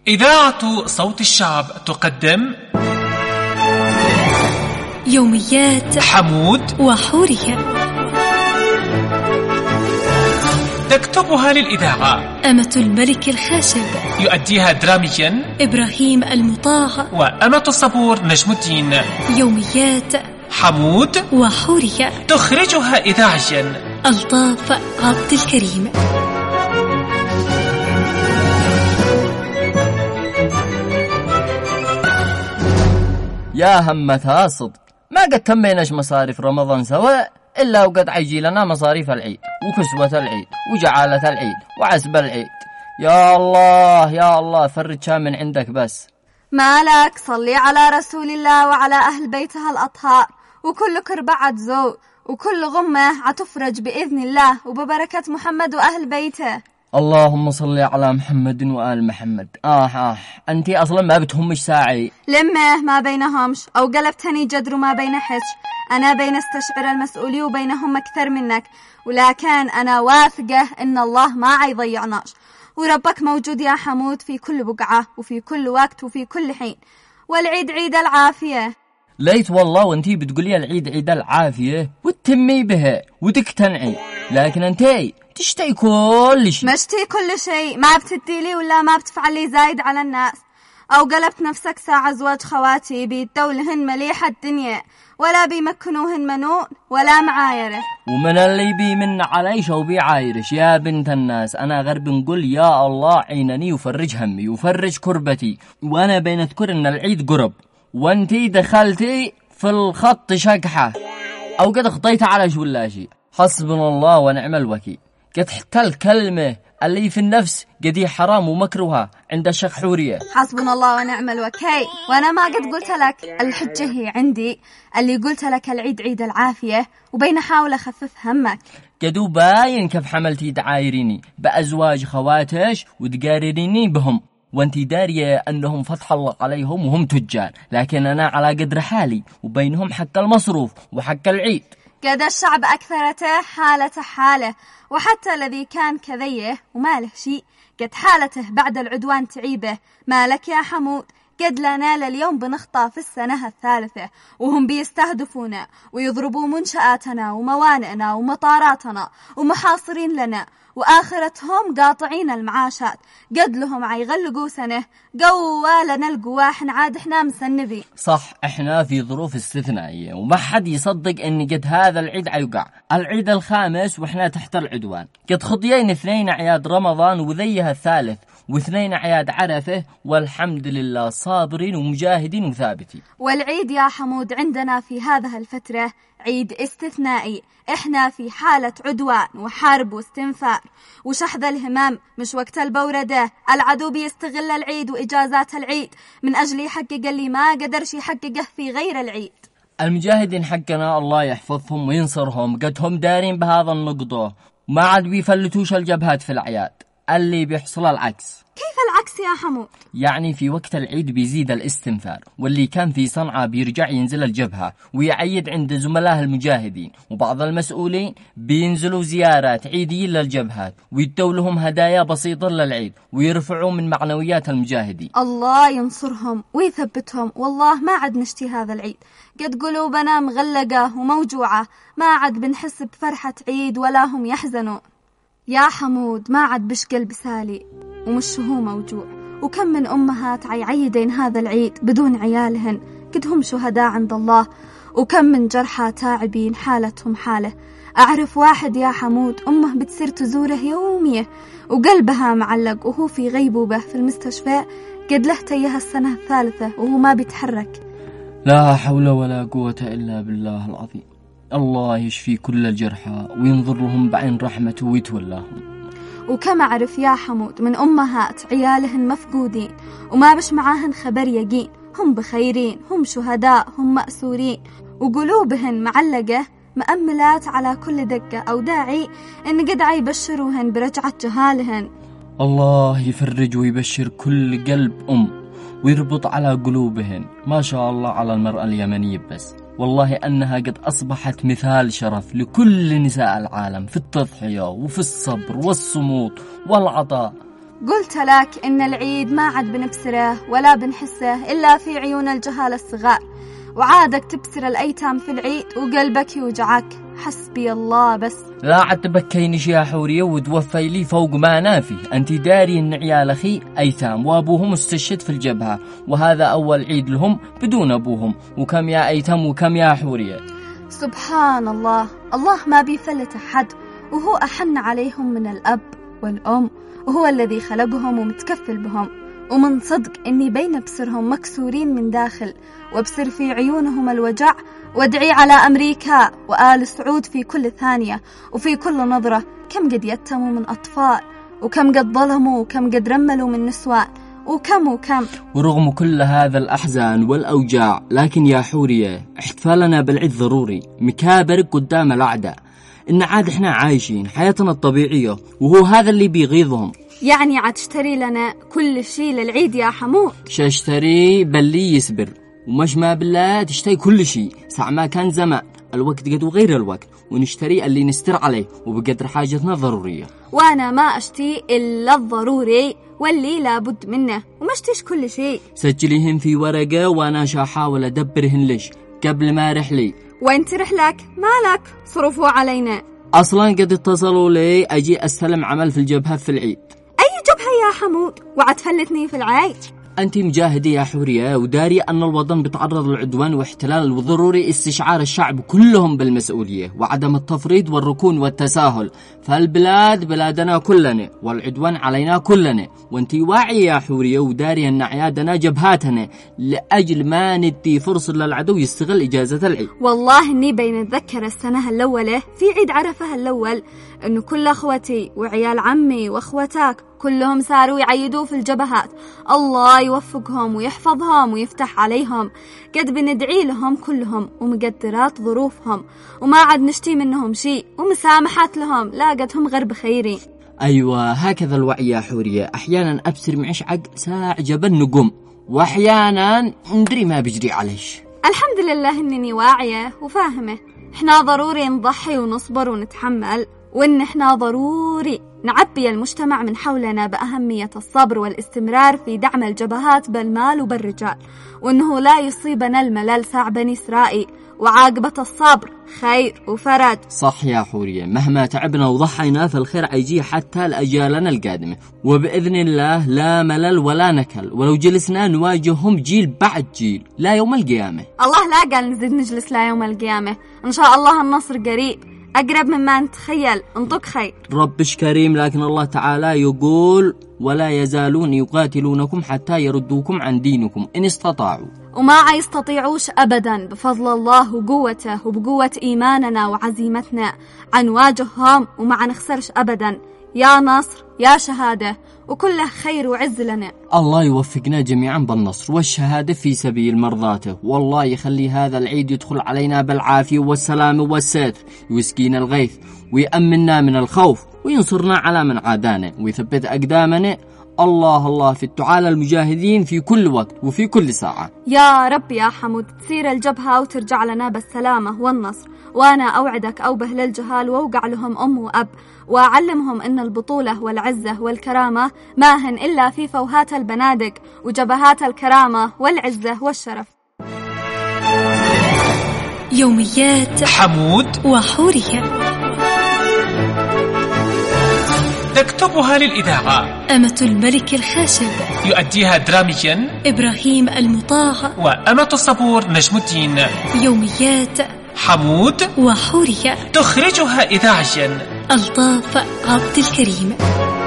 إذاعة صوت الشعب تقدم يوميات حمود وحورية، تكتبها للإذاعة أمة الملك الخاشب، يؤديها دراميا إبراهيم المطاع، وأمة الصبور نجم الدين. يوميات حمود وحورية، تخرجها إذاعيا ألطاف عبد الكريم. يا همتها صدق، ما قد تميناش مصاريف رمضان سوا إلا وقد عيجي لنا مصاريف العيد وكسوة العيد وجعالة العيد وعزب العيد. يا الله يا الله، فرج من عندك بس. مالك؟ صلي على رسول الله وعلى أهل بيتها الأطهار، وكل كربة عتزو وكل غمة عتفرج بإذن الله وببركة محمد وأهل بيته. اللهم صل على محمد وآل محمد. أنتي أصلا ما بتهمش ساعي. لمه ما بينهمش، أو قلبتني جدر ما بين حش. أنا بين استشعر المسؤولية وبينهم أكثر منك، ولكن أنا واثقة إن الله ما عيضيعناش، وربك موجود يا حمود في كل بقعة وفي كل وقت وفي كل حين. والعيد عيد العافية. ليت والله وانتي بتقولي العيد عيد العافية وتتمي بها وتقتنعي، لكن انتي تشتي كل شيء. مشتي كل شيء، ما بتدي لي ولا ما بتفعلي زايد على الناس، أو قلبت نفسك ساعة زواج خواتي بيدولهن مليحة الدنيا ولا بيمكنوهن منون ولا معايرة. ومن اللي بيمن علي شو بيعايرش يا بنت الناس؟ أنا غرب نقول يا الله عينني وفرج همي وفرج كربتي، وأنا بين أذكر إن العيد قرب وانتي دخلتي في الخط شقحة، أو قد خطيت على شولاشي. حسبنا الله ونعم الوكيل. قد حتى الكلمة اللي في النفس قدي حرام ومكروها عند الشخحورية. حسبنا الله ونعم الوكيل. وأنا ما قد قلت لك الحجة هي عندي، اللي قلت لك العيد عيد العافية، وبين حاول أخفف همك. قدو باين كيف حملتي تعايريني بأزواج خواتش وتقارنيني بهم، وانتي دارية أنهم فتح الله عليهم وهم تجار، لكن أنا على قدر حالي وبينهم حق المصروف وحق العيد. قد الشعب أكثرته حالته حاله، وحتى الذي كان كذيه وما له شيء قد حالته بعد العدوان تعيبه. مالك يا حمود؟ قد لنا اليوم بنخطى في السنة الثالثة، وهم بيستهدفونا ويضربوا منشآتنا وموانئنا ومطاراتنا ومحاصرين لنا، وآخرتهم قاطعين المعاشات. قد لهم عيغلقوا سنة قوة لنا القواح عاد احنا مسنبين. صح، احنا في ظروف استثنائية وما حد يصدق ان قد هذا العيد عيوقع العيد الخامس واحنا تحت العدوان. قد خضيين 2 أعياد رمضان وذيها الثالث، و2 أعياد عرفة، والحمد لله صابرين ومجاهدين وثابتين. والعيد يا حمود عندنا في هذه الفترة عيد استثنائي. احنا في حالة عدوان وحرب واستنفار وشحذ الهمام، مش وقت البوردة. العدو بيستغل العيد وإجازات العيد من أجل يحقق اللي ما قدرش يحققه في غير العيد. المجاهدين حقنا الله يحفظهم وينصرهم قد هم دارين بهذا النقطة، وما عاد بيفلتوش الجبهات في الأعياد. اللي بيحصل العكس. كيف العكس يا حمود؟ يعني في وقت العيد بيزيد الاستنفار، واللي كان في صنعاء بيرجع ينزل الجبهة ويعيد عند زملائه المجاهدين، وبعض المسؤولين بينزلوا زيارات عيدية للجبهات ويدوا لهم هدايا بسيطة للعيد ويرفعوا من معنويات المجاهدين. الله ينصرهم ويثبتهم. والله ما عاد نشتي هذا العيد، قد قلوبنا مغلقة وموجوعة، ما عاد بنحس بفرحة عيد ولا هم يحزنون. يا حمود ما عاد بش قلب سالي ومش هو موجوع، وكم من أمهات عيدين هذا العيد بدون عيالهن قد هم شهداء عند الله، وكم من جرحى تاعبين حالتهم حاله. أعرف واحد يا حمود أمه بتصير تزوره يومية وقلبها معلق وهو في غيبوبة في المستشفى، قد له تيها السنة الثالثة وهو ما بيتحرك. لا حول ولا قوة إلا بالله العظيم. الله يشفي كل الجرحى وينظر لهم بعين رحمته ويتولاهم. وكما أعرف يا حمود من أمهات عيالهن مفقودين وما بش معاهن خبر يقين، هم بخيرين، هم شهداء، هم مأسورين، وقلوبهن معلقة مأملات على كل دقة أو داعي إن قد يبشروهن برجعة جهالهن. الله يفرج ويبشر كل قلب ويربط على قلوبهن. ما شاء الله على المرأة اليمنية، بس والله أنها قد أصبحت مثال شرف لكل نساء العالم في التضحية وفي الصبر والصمود والعطاء. قلت لك إن العيد ما عاد بنبصره ولا بنحسه إلا في عيون الجهال الصغار، وعادك تبصر الأيتام في العيد وقلبك يوجعك. حسبي الله بس. لا عاد تبكينش يا حورية وتوفي لي فوق ما نافي. أنت داري إن عيال أخي أيتام وأبوهم استشهد في الجبهة، وهذا أول عيد لهم بدون أبوهم، وكم يا أيتام وكم يا حورية. سبحان الله، الله ما بيفلت أحد، وهو أحن عليهم من الأب والأم، وهو الذي خلقهم ومتكفل بهم. ومن صدق إني بين بصرهم مكسورين من داخل، وابصر في عيونهم الوجع، وادعي على أمريكا وآل سعود في كل ثانية وفي كل نظرة كم قد يتموا من أطفال، وكم قد ظلموا، وكم قد رملوا من نسوان، وكم. ورغم كل هذا الأحزان والأوجاع، لكن يا حورية احتفالنا بالعيد ضروري، مكابر قدام الأعداء. إن عاد إحنا عايشين حياتنا الطبيعية، وهو هذا اللي بيغيظهم. يعني عاد تشتري لنا كل شيء للعيد يا حمود؟ شاشتري باللي يصبر، ومش ما بالله تشتري كل شيء. ساعة ما كان زمان الوقت قد وغير الوقت، ونشتري اللي نستر عليه وبقدر حاجتنا ضرورية. وأنا ما أشتي إلا الضروري واللي لابد منه، وما اشتيش كل شيء. سجليهم في ورقة وأنا شاحاول أدبرهن ليش قبل ما رحلي. وانت رحلك مالك؟ صرفوا علينا. أصلا قد اتصلوا لي أجي أستلم عمل في الجبهة في العيد. أي جبهة يا حمود؟ وعد فلتني في العيد. أنت مجاهدة يا حورية وداري أن الوطن بتعرض للعدوان واحتلال، وضروري استشعار الشعب كلهم بالمسؤولية وعدم التفريط والركون والتساهل. فالبلاد بلادنا كلنا والعدوان علينا كلنا، وانت واعية يا حورية وداري أن عيادنا جبهاتنا لأجل ما ندي فرصة للعدو يستغل إجازة العيد. والله إني بين أتذكر السنة الأولى في عيد عرفة الأول إنه كل أخوتي وعيال عمي وأخوتاك كلهم صاروا يعيدوا في الجبهات. الله يوفقهم ويحفظهم ويفتح عليهم. قد بندعي لهم كلهم ومقدرات ظروفهم، وما عاد نشتي منهم شيء، ومسامحات لهم لاقتهم غير بخيرين. أيوة هكذا الوعي يا حورية. أحيانا أبصر معشعق ساع جبل نقوم، وأحيانا ندري ما بيجري عليش. الحمد لله إنني واعية وفاهمة. إحنا ضروري نضحي ونصبر ونتحمل، وإن إحنا ضروري نعبي المجتمع من حولنا بأهمية الصبر والاستمرار في دعم الجبهات بالمال وبالرجال، وإنه لا يصيبنا الملل ساع بني إسرائيل، وعاقبة الصبر خير وفرج. صح يا حورية، مهما تعبنا وضحينا فالخير عيجي حتى لأجيالنا القادمة، وبإذن الله لا ملل ولا نكل، ولو جلسنا نواجههم جيل بعد جيل لا يوم القيامة. الله لا قال نزيد نجلس لا يوم القيامة، إن شاء الله النصر قريب، أقرب مما نتخيل، انطق خير. ربش كريم، لكن الله تعالى يقول ولا يزالون يقاتلونكم حتى يردوكم عن دينكم إن استطاعوا، وما يستطيعوش أبدا بفضل الله وقوته وبقوة إيماننا وعزيمتنا عن واجههم، وما نخسرش أبدا. يا نصر يا شهادة، وكله خير وعز لنا. الله يوفقنا جميعا بالنصر والشهادة في سبيل مرضاته، والله يخلي هذا العيد يدخل علينا بالعافية والسلام والستر، ويسقينا الغيث ويأمننا من الخوف، وينصرنا على من عادانا ويثبت أقدامنا. الله الله في التعالى المجاهدين في كل وقت وفي كل ساعة. يا رب يا حمود تسير الجبهة وترجع لنا بالسلامة والنصر. وأنا أوعدك أوبه للجهال وأوقع لهم أم وأب، وأعلمهم أن البطولة والعزة والكرامة ماهن إلا في فوهات البنادق وجبهات الكرامة والعزة والشرف. يوميات حمود وحورية تكتبها للإذاعة أمة الملك الخاشب، يؤديها دراميا إبراهيم المطاع، وأمة الصبور نجم الدين. يوميات حمود وحورية تخرجها إذاعيا ألطاف عبد الكريم.